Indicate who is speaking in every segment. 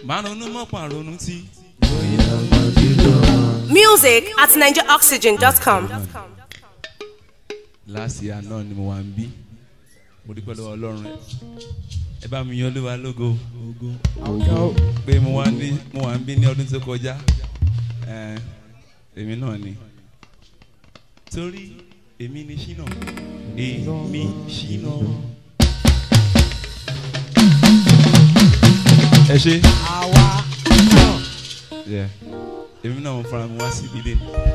Speaker 1: Music at NigeriOxygen.com.
Speaker 2: Last year náà ni mo wà ń bí. Mo dúpẹ́ lọ́wọ́ Ọlọ́run ẹ bá mi yan Olúwa lógo pé mo wà ń bí ní ọdún tó kọjá èmi náà ni torí èmi ni Ṣínà èmi Ṣínà. Ẹ ṣe èmi náà mo fara mi wá sí ilé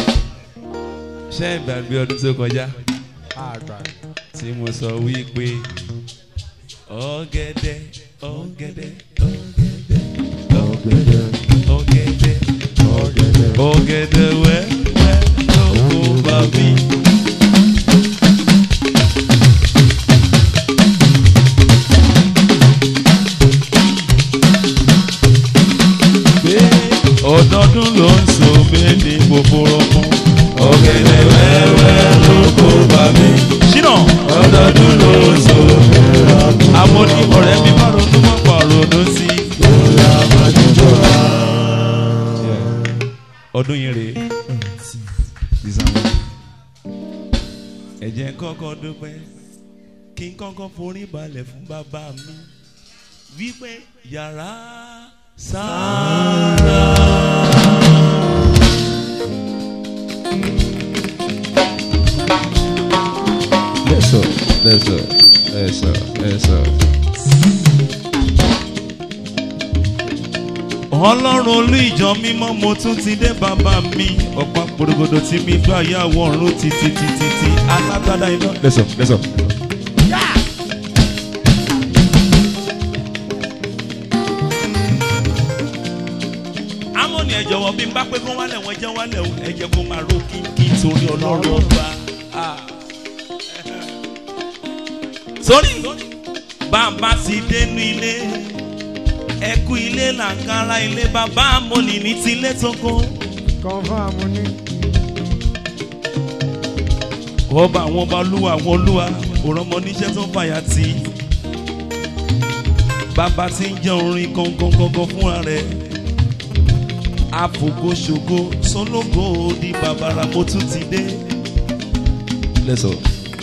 Speaker 2: ṣé ìgbàgbé ọdún tó kọjá tí mo sọ wípé ọ̀gẹ̀dẹ̀ ọ̀gẹ̀dẹ̀ ọ̀gẹ̀dẹ̀ ọ̀gẹ̀dẹ̀ ọ̀gẹ̀dẹ̀ ọ̀gẹ̀dẹ̀ wẹ́wẹ́ ló kó bá mi. Ọdọọdún ló ń so méjì gbogbo ọmọ ọ̀gẹ̀dẹ̀ wẹ́wẹ́ ló kó bá mi. Ṣínà ọdọọdún ló ń so àwọn onímọ̀rẹ́ mi má ronú mọ́ pa ronú sí. Ọdún yìí rèé ẹ jẹ́ kọ́kọ́ dúpẹ́ kí n kọ́kọ́ forí balẹ̀ fún bàbá mi wípé yàrá sára. That's up. Ọlọ́run olú ìjọ mímọ́ mo tún ti dé bàbá mi ọ̀pá porogodo tí mi gbá yàwó ọ̀run títí alágbádá iná. Let's up. Amóni ẹ jọ̀wọ́ bí n bá pé kó wálẹ̀ wọ́n jẹ́ wálẹ̀ o ẹ jẹ́ kó máa ro kí torí Ọlọ́run ọba. Sórí bàbá ti dénú ilé ẹkú ilé làǹkárá ilé bàbá Amóni ní tilé tókó.
Speaker 3: Kọ́ńfà Amóni.
Speaker 2: Ọba àwọn ọba olúwa àwọn olúwa òrànmọ níṣẹ́ tó fàyà tì. Bàbá ti ń jẹ́ orin gangan fúnra rẹ̀. Àfògóṣògo sólógó di bàbàrà mo tún ti dé. Lẹ́sọ̀.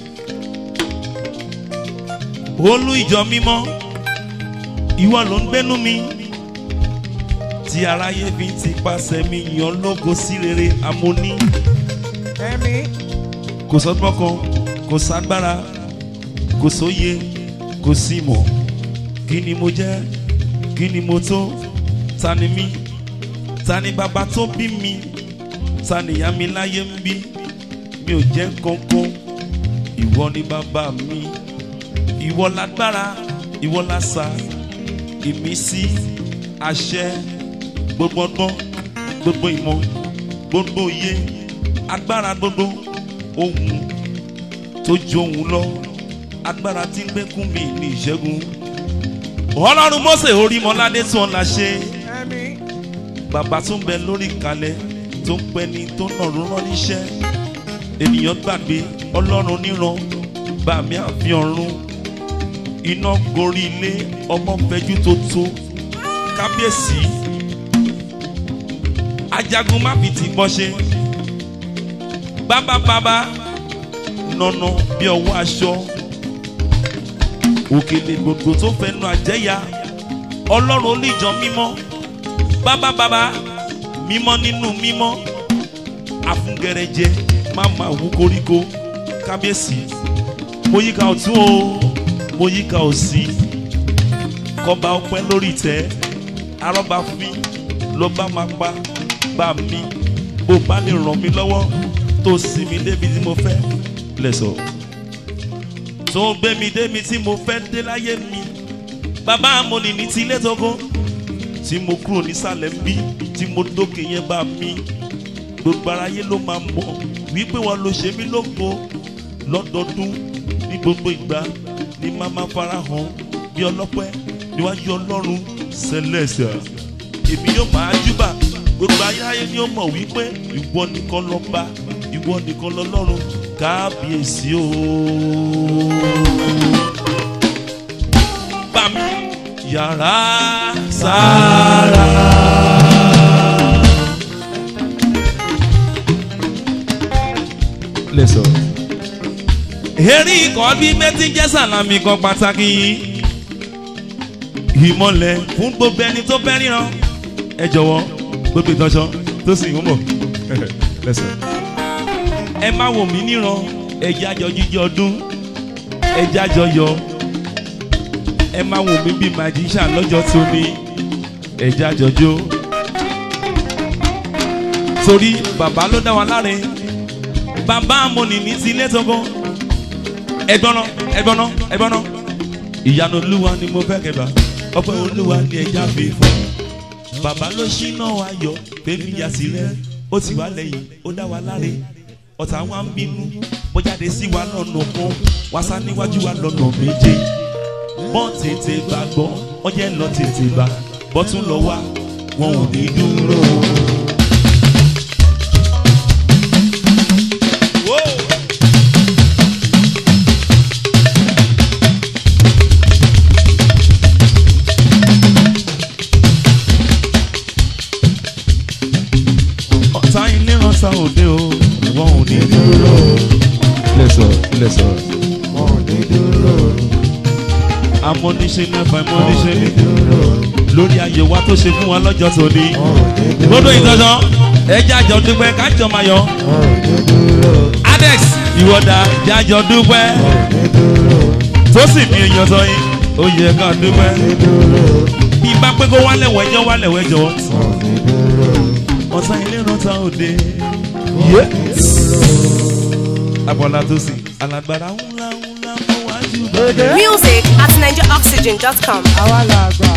Speaker 2: Olú ìjọ mímọ́ ìwọ ló ń gbénú mi tí aráyé fi ti pàṣẹ mi yan lógo sí rere Amóni. Kò sọ́gbọ́n kan kò ságbára kò sóye kò sí mọ̀ kí ni mo jẹ́ kí ni mo tó ta ni mí ta ni bàbá tó bí mi ta ni ìyá mi láyé ń bí mi ò jẹ́ kankan ìwọ ni bàbá mi. Ìwọ lágbára, ìwọ lásà, ìmísí, àṣẹ, gbogbo ọgbọ́n, gbogbo ìmọ̀, gbogbo òye, agbára gbogbo, ohun tó ju ohun lọ, agbára tí ń gbẹ́kún mi ní ìṣẹ́gun. Ọlọ́run Mósè Orímọládé tí wọ́n la ṣe. Bàbá tó ń bẹ lórí ìkàlẹ̀ tó ń pẹ́ ni tó nàró rán níṣẹ́. Ènìyàn gbàgbé Ọlọ́run níran, bàmí àfi ọ̀run. Iná gorí ilé ọmọ fẹjú tó tó kábíyèsí ajagun má fi ti bọ́ ṣe bábábábá nọ̀nà bí ọwọ́ aṣọ òkèlè gbogbo tó fẹnu àjẹyà Ọlọ́run olíjọ mímọ́ bábábábá mímọ́ nínú mímọ́ àfúngẹrẹjẹ má máa wú koríko kábíyèsí mo yíká ọ̀tún o mo yíká òsì kọba ọpẹ́ lórí tẹ́ arọba fín ló bá máa pa bá mi bó bá lè ràn mí lọ́wọ́ tó sì mí débi tí mo fẹ́ lẹsọ tó gbé mi débi tí mo fẹ́ dé láyé mi bàbá Amóni ní tilé tókó tí mo kúrò nísàlẹ̀ ń bí tí mo dókè yẹn bá mi gbogbo aráyé ló máa mọ̀ wípé wọn ló ṣe mí lógo lọ́dọọdún ní gbogbo ìgbà ní mama farahàn bí ọlọ́pẹ́ níwájú Ọlọ́run Celestia èmi yóò máa júbà gbogbo ayé ni ó mọ̀ wípé ìwọ nìkan lọ́ba ìwọ nìkan lọ́lọ́run kábíyèsí o. Bàmí yàrá sára. lẹ́sọ̀. Eri ikọ̀ bí méjì jẹ́ sàlámì kan pàtàkì. Ìmọ̀lẹ̀ fún gbogbo ẹni tó fẹ́ ríran. Ẹ jọ̀wọ́ gbogbo ìtọ́sọ́ tó sì ń bọ̀. Lẹ́sọ̀. Ẹ má wò mí níran, ẹ jẹ́ àjọ jíjọ ọdún, ẹ jẹ́ àjọ yọ. Ẹ má wò mí bí magician lọ́jọ́ tó ní, ẹ jẹ́ àjọ jó. Torí bàbá ló dá wa láre, bàbá amọ̀nì ní ti ilé tógún. Ẹgbọ́n. Ìyanu Olúwa ni mo fẹ́ kẹba, ọpẹ́ Olúwa ni ẹja fi fún. Bàbá ló ṣínà ayọ̀, fẹ́mi yà sílẹ̀, ó ti wá lẹ́yìn, ó dá wa láre. Ọ̀tá wa ń bínú, mo jáde sí wa lọ́nà kan, wá sá níwájú wa lọ́nà méje. Bọ́n tètè gbàgbọ́, ọjẹ́ lọ tètè bá, bọ́tún lọ wá, wọn ò ní dúró. Ọ̀tá òde o, wọn ò ní dúró. Lẹ́sọ̀. Wọn ò ní dúró. Amọ̀níṣe ní ẹ̀fà ìmọ̀níṣe ní dúró. Lórí ayé wa tó ṣe fún wa lọ́jọ́ tòní. Gbọ́dọ̀ ìtọ́jọ́, ẹjẹ́ àjọ dúpẹ́ kájọ máa yọ. Adex ìwọ́dà jẹ́ àjọ dúpẹ́. Tó sì ní èèyàn sọ yín, ó yẹ ká dúpẹ́. Bí bá pé kó wálẹ̀ wẹ́jọ́. Ọ̀tá ilé rántá òde. Abọ́lá tó sì alágbára ńlá mọ́ wájú bá.
Speaker 1: Music at NigeriOxygen.com.
Speaker 3: Àwa là gbà.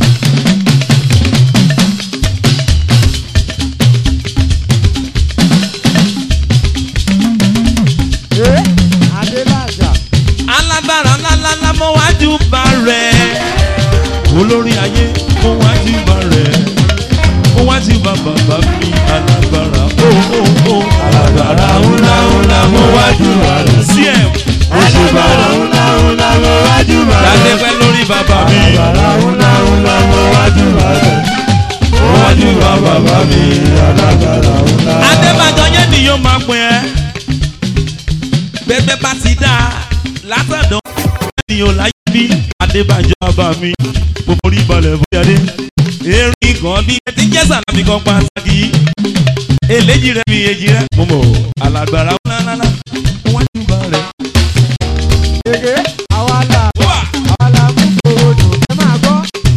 Speaker 3: Adélàjà.
Speaker 2: Alágbára ńlá mọ́ wájú bá rẹ̀. Olórí ayé mọ́ wájú bá rẹ̀. Mọ́ wájú bá bàbá mi alágbára. Alágbára ńlá mọ́ wájú bá rẹ̀. CM.
Speaker 3: Alágbára ńlá mọ́ wájú bá rẹ̀.
Speaker 2: Láti pẹ́ lórí bàbá mi.
Speaker 3: Alágbára ńlá mọ́ wájú bá rẹ̀. Mọ́ wájú bá bàbá mi alágbára ńlá.
Speaker 2: Adébàjọ yẹn ni yóò máa pín ẹ́. Bẹ́ẹ̀ bá ti dá látọ̀dọ̀ ènìyàn láyé bí Adébàjọ bàbá mi. Mo forí balẹ̀ bóyá dé. Erin kan bí ẹtí jẹ́ sàlámì kan pàtàkì. Eléjì rẹ̀ bí èjì rẹ̀. Mo mọ̀ alágbára ńlá wọ́n ti bá rẹ̀.
Speaker 3: Gègé àwa là mú gbòòrò dùn ẹ máa gbọ́.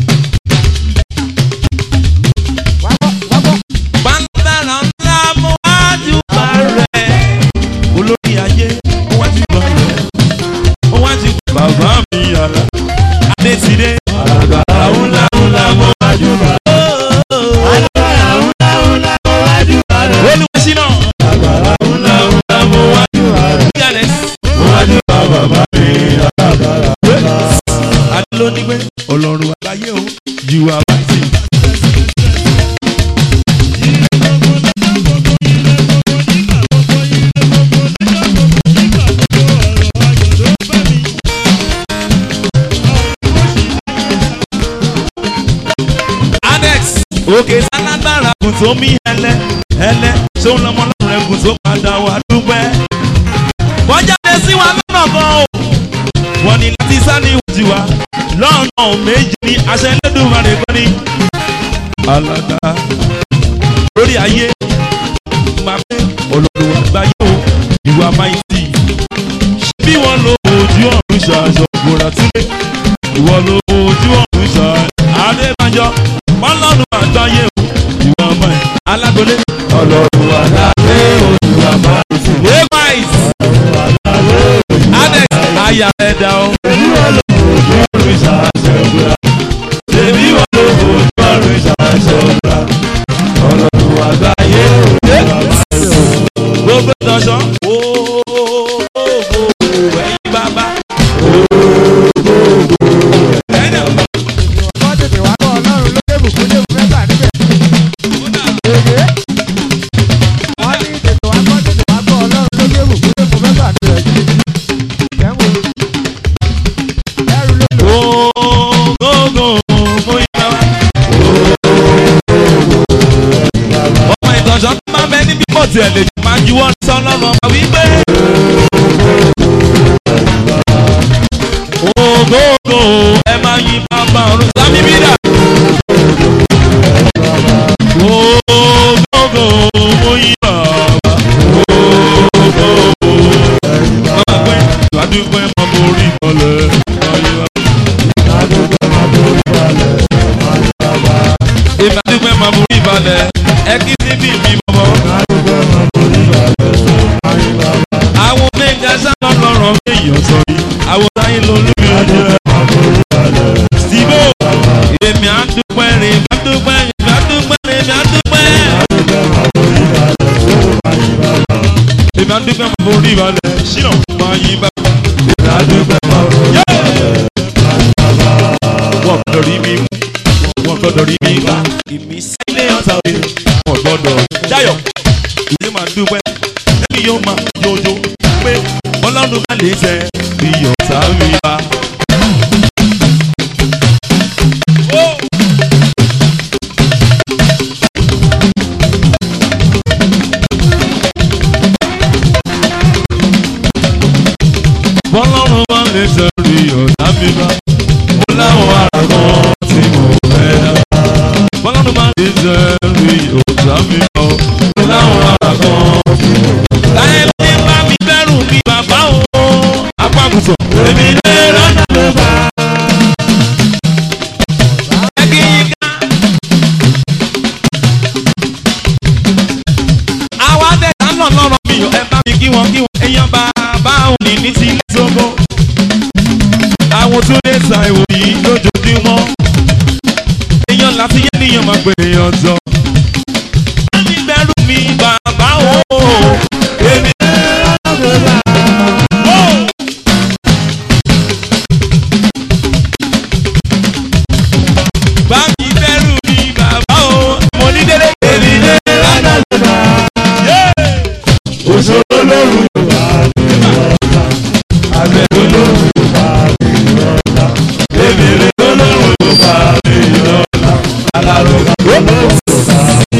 Speaker 3: Wábọ̀.
Speaker 2: Alágbára ńlá mo wájú bá rẹ̀. Olórí ayé mo wájú bá rẹ̀. Mo wájú bàbá mi yàrá. Adé ti dé.
Speaker 3: Alágbára ńlá mọ́ wájú bá rẹ̀. Alágbára ńlá mọ́ wájú bá rẹ̀.
Speaker 2: Olúwaṣínà.
Speaker 3: Alágbára ńlá mọ́ wájú bá rẹ̀.
Speaker 2: Gálẹ̀.
Speaker 3: Mọ́ wájú bá bàbá mi alágbára ńlá.
Speaker 2: Adé ló ní pé Ọlọ́run àgbáyé o, you are mighty. Òkè sálágbára kù tó mí ẹlẹ́ ṣóun lọmọ lọ́rùn rẹ̀ kù tó padà wà dúpẹ́. Wọ́n jáde sí wa lọ́nà kan o, wọ́n ní láti sá ní ìwòjì wa lọ́nà méjì ní àṣẹ Elédùmarè kan ní. Alága lórí ayé máa pé Ọlọ́run àgbáyé o, ìwà máìtì. Bí wọ́n lo ojú ọ̀run ṣàṣọ gbòòrà sílé, ìwọ lo ojú ọ̀run ṣàṣọ Adébánjọ. Ọlọ́run àgbáyé o, ìwà máa alágbólé.
Speaker 3: Ọlọ́run àgbáyé o, ìwà máa sùn.
Speaker 2: Wéwáìs Adex àyà ẹ̀dá o.
Speaker 3: Èmi wọ́n lo ojú ọ̀run ṣàṣọ gbòòrà. Èmi wọ́n lo ojú ọ̀run ṣàṣọ gbòòrà. Ọlọ́run àgbáyé o, ìwà máa sùn.
Speaker 2: Gbogbo ìtọ́sọ́ ẹ̀yin bàbá. Tí ẹ lè máa juwọ́ sọ́lọ́run ọba wípé. Ògógó ẹ máa yí bàbá ọ̀run sámi bídà. Ògógó mo yí bàbá. Ògógó máa gbé ìwádìí mọ mo rí ìmọ̀lẹ̀. Ìbádùgbẹ́ máa mú rí balẹ̀, ẹ kí sí bí mi bọ̀bọ̀. Àwọn méjì sábà lọ́rọ̀ èèyàn sọ yìí, àwọn táyé ló lómi ọjọ́. Síbò, èmi á dúpẹ́ rìn, èmi á dúpẹ́ rìn, èmi á dúpẹ́ rìn, èmi á dúpẹ́. Èmi á dúpẹ́ máa mú rí balẹ̀, ṣíná máa yí bá. Èmi á dúpẹ́ máa mú rí balẹ̀. Wọ́n gbọ́dọ̀ rí mi mú, wọ́n gbọ́dọ̀ rí mi bá. Ìmísí ilé ọ̀tá òde, wọ́n gbọ́dọ̀ Dáyọ̀. Ìdí máa dúpẹ́, ẹni yóò máa yọjọ pé Ọlọ́run bá lè tẹ bí ọ̀tá mi bá. Ọlọ́run bá lè tẹ bí ọ̀tá mi bá. Mo láwọn ará kan tí mo fẹ́ dá. Ọlọ́run bá lè tẹ bí ọ̀tá mi bá. Mo láwọn ará kan tí mo fẹ́ dá. Láyé ló ń bá mi bẹ̀rù bí bàbá o. Apákùsọ̀ èmi lè rọ́nà ló bá. Ẹ kí yín ká. Àwa tẹ̀ka ń lọ lọ́rọ̀ mi ò ẹ bá mi kí wọn èèyàn bàbá òní ní ti ilé sóko. Àwọn tó lè sa ìwòyí lójoojúmọ́. Èèyàn láti yé níyàn máa pè èèyàn jọ. Láti bẹ̀rù mi bàbá o. Èmi bá mi bẹ̀rù mi bàbá o. Mo ní délé. Èmi lè rádà lọ́dà. Òṣòro lóru Yorùbá mi lọ́dà. Àbẹ̀rù lóru Yorùbá mi lọ́dà. Èmi lè lóru Yorùbá mi lọ́dà. Alárò Yorùbá mi lọ́dà.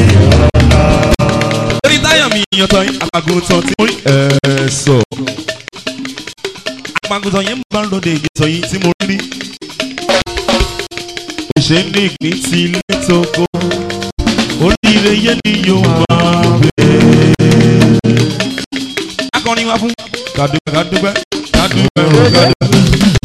Speaker 2: Orí táyà mi ìyàntọ̀ yín àpàgùntàn tí mo rí sọ. Àpàgùntàn yẹn máa ń lòdì ìgbésọ̀ yìí tí mo rí. Òṣè ní ìpín ti ilé tókó. Oríire yé ni yóò máa gbé. Akọrin wá fún kàdúpẹ́ kàdúpẹ́ kàdúpẹ́ o kàdúpẹ́.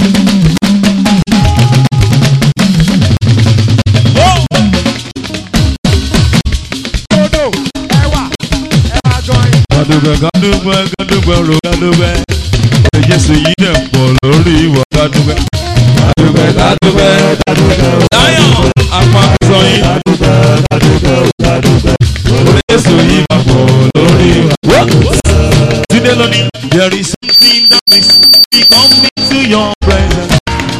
Speaker 2: Kàdúpẹ́ kàdúpẹ́ kàdúpẹ́ ro kàdúpẹ́. Oye Jésù yìí dẹ̀ pọ̀ lórí ìwọ kàdúpẹ́. Kàdúpẹ́ kàdúpẹ́ kàdúpẹ́. Dáyọ̀ apàkùsọ yìí. Kàdúpẹ́ kàdúpẹ́ kàdúpẹ́. Oye Jésù yìí máa pọ̀ lórí ìwọ. Today Lord, there is something that makes me come into your presence.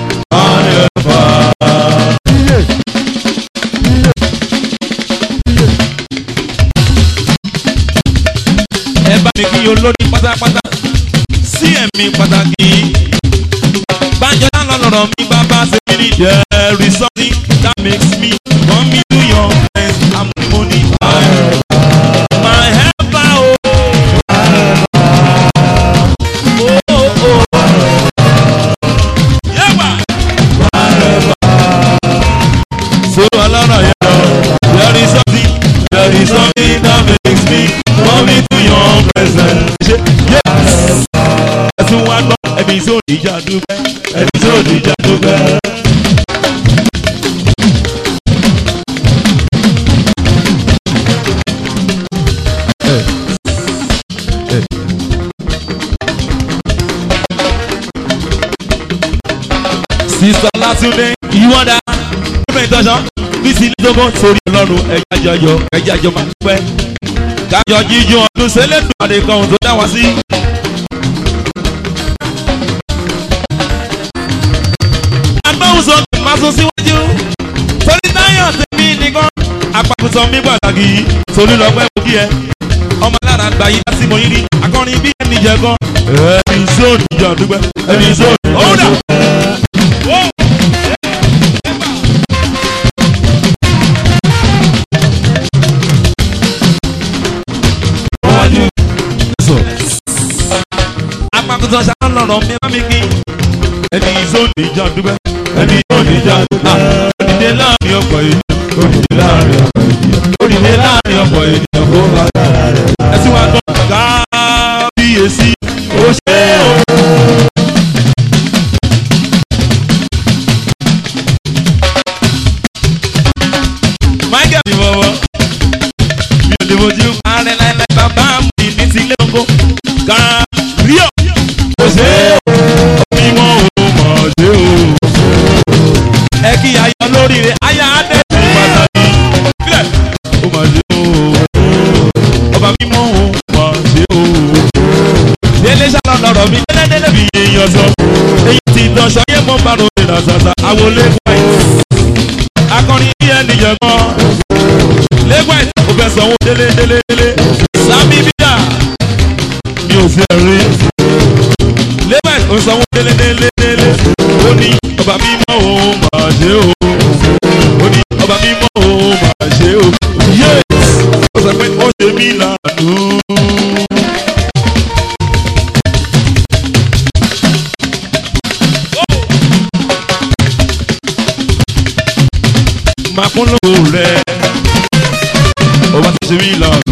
Speaker 2: Ẹ bá mi kí olórí pátápátá sí ẹ̀mí pàtàkì. Bájọ́ náà lọ́rọ̀ mi bàbá ṣe mí ní. There is something that makes me come into your presence. I'm money. My helper, oh. So Alana, there is something that makes me come into your presence. Yes. Ẹ̀sùn wa gbọ́, ẹ̀mí sóòdì ìjà dúpẹ́, ẹ̀mí sóòdì ìjà dúpẹ́. Sister Latunde, ìwọ́dà. Ìtọ́sán bí ti lógún sórí Ọlọ́run ẹ̀já jọ máa pẹ́. Kájọ jíjú ọdún sẹ́lẹ̀dùn àdékan ohun tó dá wá sí. Agbóhùn sọ pé máa sún síwájú. Torí táyọ̀ tèmi nìkan. Apàkùsọ mi pàtàkì yìí. Solú lọ pẹ́ mú kí ẹ. Ọmọ lára àgbà yìí láti mọ yín rí. Akọrin bí ẹni jẹ gan. Ẹni sóòdì ìjà dúpẹ́. Ẹni sóòdì. Ó dà. lọ́rọ̀ mi bá mi kí ẹni ìzó níjà dúpẹ́ ẹni ìzó níjà dúpẹ́ òdìdé láàrin ọkọ̀ ènìyàn òdìdé láàrin ọkọ̀ ènìyàn òdìdé láàrin ọkọ̀ ènìyàn kó bá dára rẹ̀ ẹ sì wá gbọ́ kábíyèsí ó ṣe o. Michael mi bọ̀bọ̀ mi ò lè wojú ààrẹ láìláì bàbá mi ní ti ilé oko kábíyọ̀ ó ṣe o mímọ́ o mọ̀ ṣe o ẹ kí ayọ̀ lóríire ayọ̀ adé ní pàtàkì sílẹ̀ ó mọ̀ ṣe o ọba mímọ́ o mọ̀ ṣe o délé ṣàlọ́ lọ́rọ̀ mi délé bí èèyàn sọ èyí ti dọ̀ṣọ́ yé mọ́ bá ròde làṣàṣà àwọlé white akọrin bí ẹni yẹn gan lẹ́gbẹ̀ẹ́ ó fẹ́ sanwó délé sábì bíyà mi ò fi ẹ̀rí lẹ́gbẹ̀ẹ́ ó sanwó délé ó ní ọba mímọ́ o máa ṣe o ó ní ọba mímọ́ o máa ṣe o yé ó sọ pé ó ṣe mí lànà. Máa kún lówó rẹ̀ ó bá ti ṣe mí lànà.